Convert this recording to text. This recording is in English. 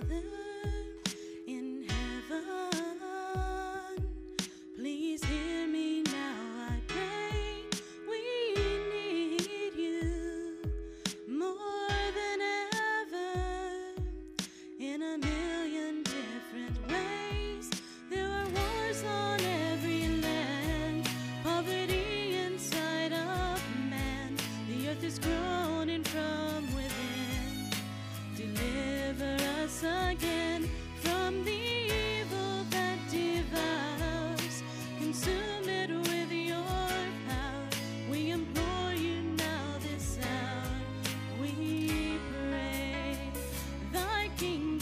Father in heaven, please hear me now, I pray. We need you more than ever in a million different ways. There are wars on every land, poverty inside of man. The earth is groaning from within. Deliver us again from the evil that devours. Consume it with your power. We implore you now this hour. We pray, thy kingdom